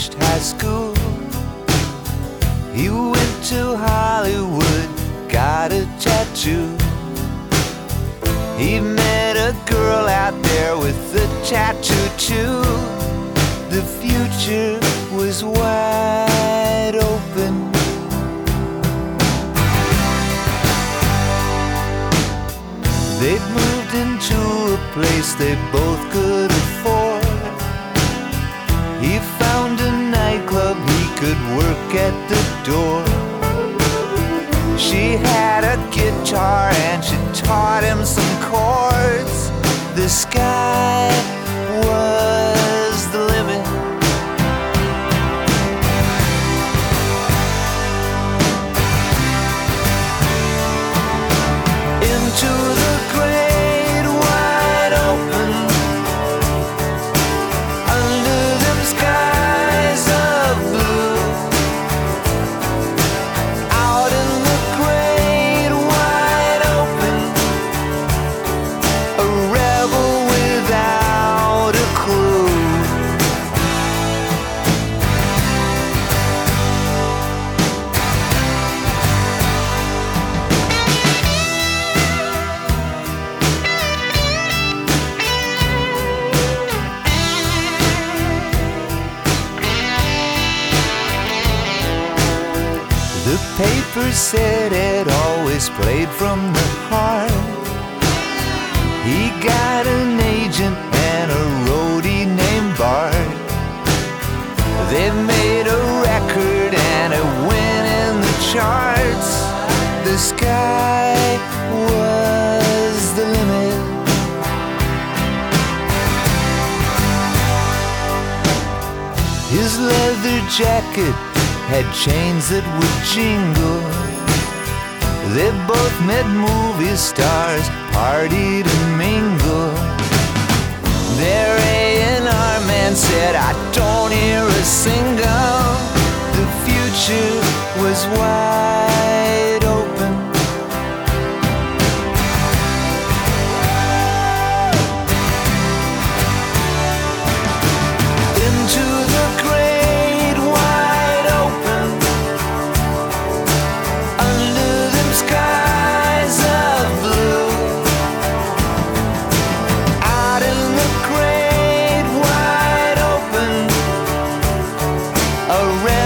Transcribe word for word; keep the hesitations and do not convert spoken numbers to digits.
finished high school. He went to Hollywood, got a tattoo. He met a girl out there with a tattoo too. The future was wide open. They'd moved into a place they both could afford. He found a nightclub he could work at the door. She had a guitar and she taught him some chords. The sky was the limit. Into the great wide open, under them skies of blue. Out in the great wide open, a rebel without a clue. The paper said it always played from the heart. He got an agent and a roadie named Bart. They made a record and it went in the charts. The sky was the limit. His leather jacket had chains that would jingle. They both met movie stars, partied and mingled. Their A and R man said, I don't hear a single. The future was wide open. Into the great wide open, under them skies of blue. Out in the great wide open, a red